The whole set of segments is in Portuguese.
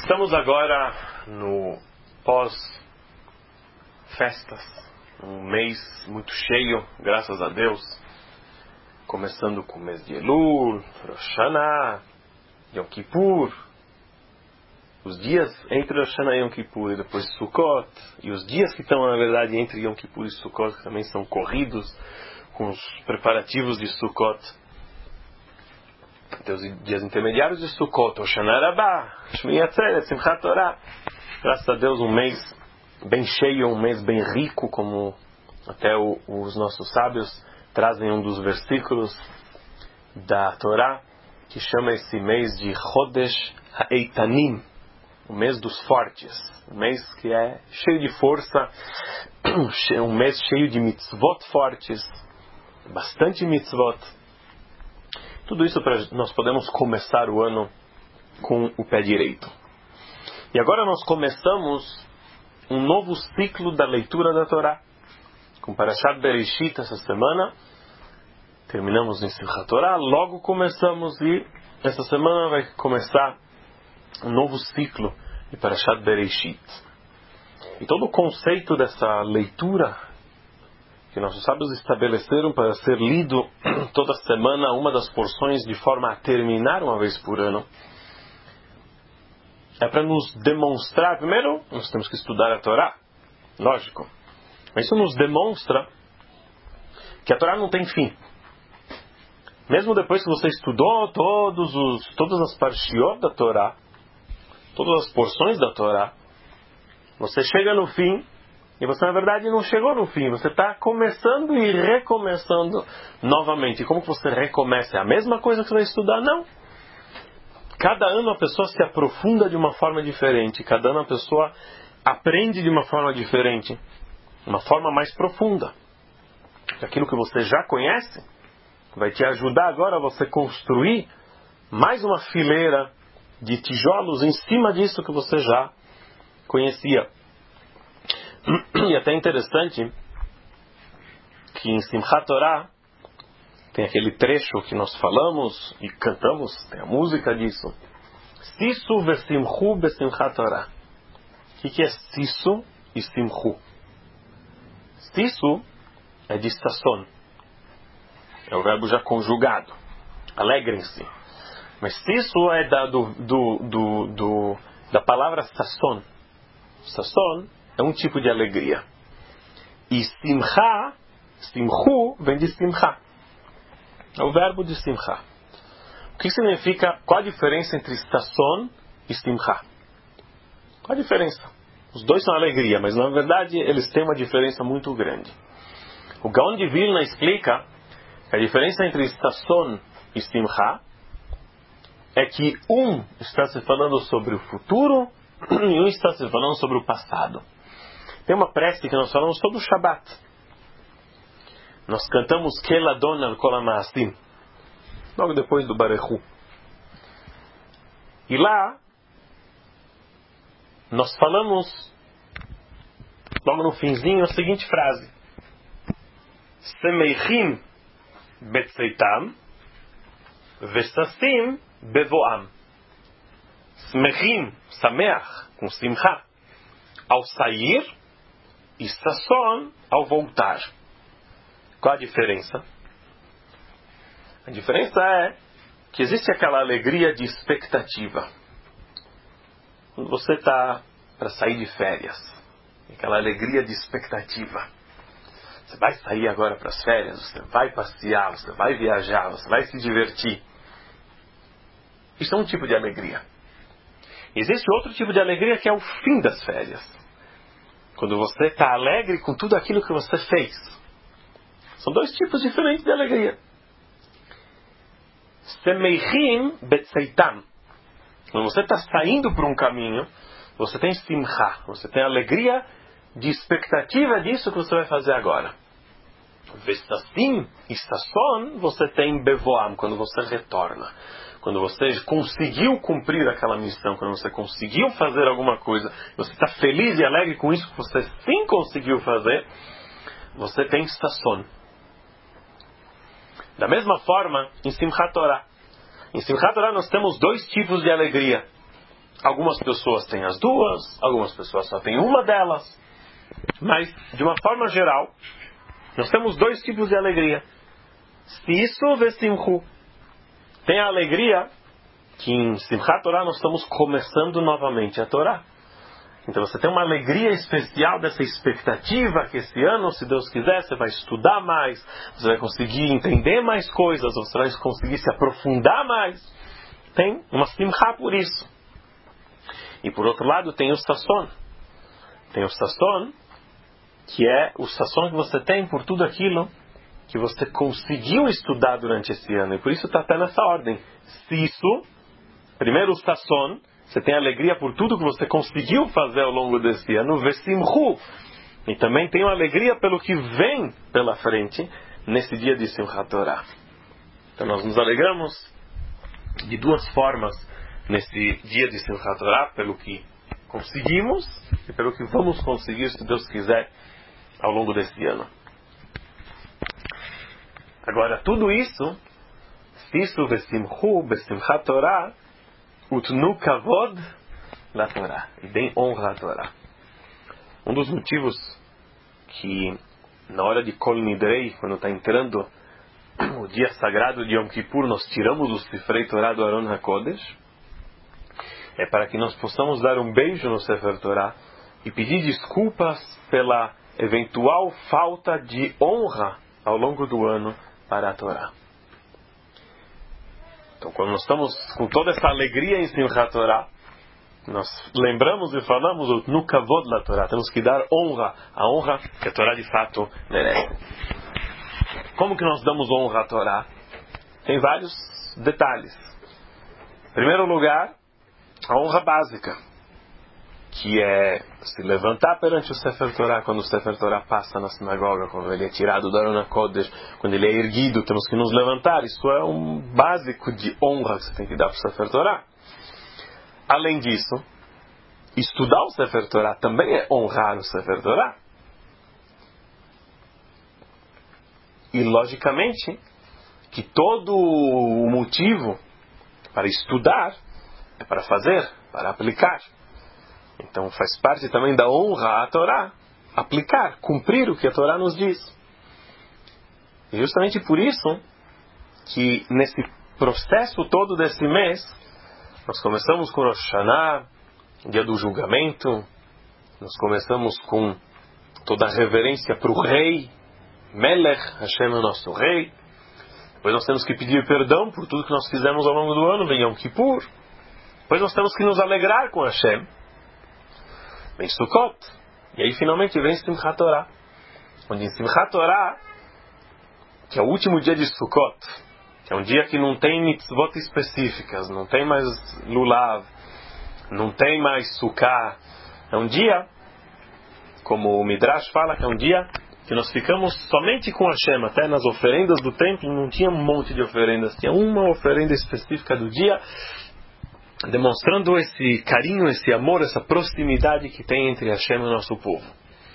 Estamos agora no pós-festas, um mês muito cheio, graças a Deus, começando com o mês de Elul, Rosh Hashanah, Yom Kippur, os dias entre Rosh Hashanah e Yom Kippur e depois Sukkot, e os dias que estão na verdade entre Yom Kippur e Sukkot, que também são corridos com os preparativos de Sukkot. Tem os dias intermediários de Sukkot, Hoshana Rabbah, Shmini Atzeret, Simchat Torah. Graças a Deus, um mês bem cheio, um mês bem rico, como até os nossos sábios trazem um dos versículos da Torá, que chama esse mês de Chodesh Ha'eitanim, o mês dos fortes, um mês que é cheio de força, um mês cheio de mitzvot fortes, bastante mitzvot. Tudo isso para nós podemos começar o ano com o pé direito. E agora nós começamos um novo ciclo da leitura da Torá. Com Parashat Bereshit essa semana, terminamos em Simchat Torah, logo começamos e essa semana vai começar um novo ciclo de Parashat Bereshit. E todo o conceito dessa leitura que nossos sábios estabeleceram para ser lido toda semana, uma das porções de forma a terminar uma vez por ano, é para nos demonstrar, primeiro, nós temos que estudar a Torá, lógico, mas isso nos demonstra que a Torá não tem fim. Mesmo depois que você estudou todas as parshiot da Torá, todas as porções da Torá, você chega no fim, e você, na verdade, não chegou no fim. Você está começando e recomeçando novamente. E como que você recomeça? É a mesma coisa que você vai estudar? Não. Cada ano a pessoa se aprofunda de uma forma diferente. Cada ano a pessoa aprende de uma forma diferente. Uma forma mais profunda. Aquilo que você já conhece vai te ajudar agora a você construir mais uma fileira de tijolos em cima disso que você já conhecia. E até interessante que em Simchat Torah tem aquele trecho que nós falamos e cantamos, tem a música disso. Sisu vesimchu besimchat Torah. O que é sisu e simchu? Sisu é de sasson. É o verbo já conjugado. Alegrem-se. Mas sisu é da palavra sasson. Sasson é um tipo de alegria. E simcha, simchu, vem de simcha. É o verbo de simcha. O que significa, qual a diferença entre sasson e simcha? Qual a diferença? Os dois são alegria, mas na verdade eles têm uma diferença muito grande. O Gaon de Vilna explica que a diferença entre sasson e simcha é que um está se falando sobre o futuro e um está se falando sobre o passado. Tem uma prece que nós falamos todo o Shabbat. Nós cantamos Keladon al Kol HaMaasim, logo depois do Barechu. E lá, nós falamos, logo no finzinho, a seguinte frase: Semeichim betzeitam, vesassim bevoam. Semeichim, sameach, com simcha, ao sair, e sasson ao voltar. Qual a diferença? A diferença é que existe aquela alegria de expectativa. Quando você está para sair de férias, aquela alegria de expectativa. Você vai sair agora para as férias, você vai passear, você vai viajar, você vai se divertir. Isso é um tipo de alegria. Existe outro tipo de alegria que é o fim das férias. Quando você está alegre com tudo aquilo que você fez. São dois tipos diferentes de alegria. Semeichim betzeitam. Quando você está saindo por um caminho, você tem simcha, você tem alegria de expectativa disso que você vai fazer agora. Vestassim e sasson, você tem bevoam, quando você retorna. Quando você conseguiu cumprir aquela missão, quando você conseguiu fazer alguma coisa, você está feliz e alegre com isso que você sim conseguiu fazer, você tem sasson. Da mesma forma, em Simchat Torah. Em Simchat Torah nós temos dois tipos de alegria. Algumas pessoas têm as duas, algumas pessoas só têm uma delas. Mas, de uma forma geral, nós temos dois tipos de alegria. Sisu vesimchu. Tem a alegria que em Simchat Torah nós estamos começando novamente a Torá. Então você tem uma alegria especial dessa expectativa que esse ano, se Deus quiser, você vai estudar mais, você vai conseguir entender mais coisas, você vai conseguir se aprofundar mais. Tem uma simcha por isso. E por outro lado tem o sasson. Tem o sasson, que é o sasson que você tem por tudo aquilo que você conseguiu estudar durante esse ano. E por isso está até nessa ordem. Se isso, primeiro o sasson, você tem alegria por tudo que você conseguiu fazer ao longo desse ano. Vesimchu. E também tem uma alegria pelo que vem pela frente nesse dia de Simchat Torah. Então nós nos alegramos de duas formas nesse dia de Simchat Torah, pelo que conseguimos e pelo que vamos conseguir, se Deus quiser, ao longo desse ano. Agora, tudo isso, Sisu vesimchu besimchat Torah, utnu kavod la Torah, e deem honra à Torah. Um dos motivos que, na hora de Kol Nidrei, quando está entrando o dia sagrado de Yom Kippur, nós tiramos o Sifrei Torah do Aron HaKodesh, é para que nós possamos dar um beijo no Sefer Torah e pedir desculpas pela eventual falta de honra ao longo do ano para a Torá. Então, quando nós estamos com toda essa alegria em Simchat Torah, nós lembramos e falamos no kavod da Torá. Temos que dar honra, a honra que a Torá de fato merece. Como que nós damos honra à Torá? Tem vários detalhes. Em primeiro lugar, a honra básica, que é se levantar perante o Sefer Torah quando o Sefer Torah passa na sinagoga, quando ele é tirado do Aron HaKodesh, quando ele é erguido, temos que nos levantar. Isso é um básico de honra que você tem que dar para o Sefer Torah. Além disso, estudar o Sefer Torah também é honrar o Sefer Torah. E, logicamente, que todo o motivo para estudar é para fazer, para aplicar. Então faz parte também da honra à Torá, aplicar, cumprir o que a Torá nos diz. E justamente por isso que nesse processo todo desse mês, nós começamos com Rosh Hashanah, dia do julgamento, nós começamos com toda a reverência para o rei, Melech, Hashem é o nosso rei. Depois nós temos que pedir perdão por tudo que nós fizemos ao longo do ano, vem Yom Kippur. Depois nós temos que nos alegrar com Hashem. Vem Sukkot. E aí finalmente vem Simchat Torah. Onde em Simchat Torah, que é o último dia de Sukkot, que é um dia que não tem mitzvot específicas, não tem mais lulav, não tem mais sukkah. É um dia, como o Midrash fala, que é um dia que nós ficamos somente com Hashem. Até nas oferendas do templo não tinha um monte de oferendas, tinha uma oferenda específica do dia, demonstrando esse carinho, esse amor, essa proximidade que tem entre Hashem e o nosso povo.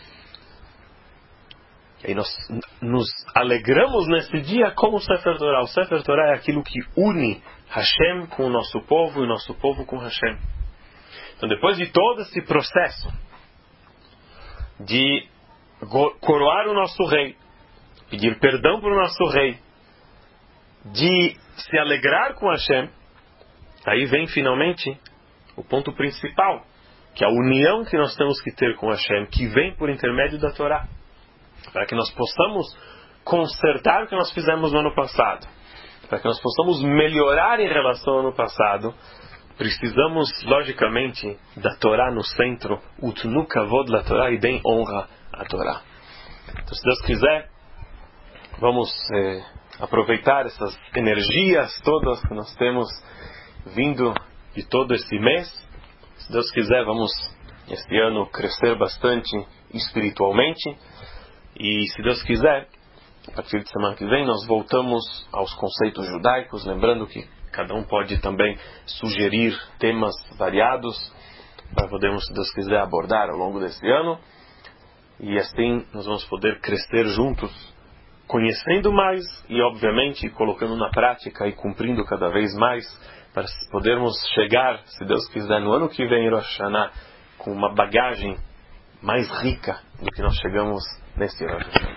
E aí nós nos alegramos nesse dia com o Sefer Torah. O Sefer Torah é aquilo que une Hashem com o nosso povo e o nosso povo com Hashem. Então, depois de todo esse processo de coroar o nosso rei, pedir perdão para o nosso rei, de se alegrar com Hashem, aí vem finalmente o ponto principal, que é a união que nós temos que ter com Hashem, que vem por intermédio da Torá, para que nós possamos consertar o que nós fizemos no ano passado, para que nós possamos melhorar em relação ao ano passado. Precisamos, logicamente, da Torá no centro, utnu kavod la Torá, e deem honra à Torá. Então, se Deus quiser, vamos aproveitar essas energias todas que nós temos vindo de todo esse mês. Se Deus quiser, vamos esse ano crescer bastante espiritualmente. E se Deus quiser, a partir de semana que vem, nós voltamos aos conceitos judaicos, lembrando que cada um pode também sugerir temas variados para podermos, se Deus quiser, abordar ao longo desse ano. E assim nós vamos poder crescer juntos, conhecendo mais e, obviamente, colocando na prática e cumprindo cada vez mais, para podermos chegar, se Deus quiser, no ano que vem em Rosh Hashanah, com uma bagagem mais rica do que nós chegamos neste Rosh Hashanah.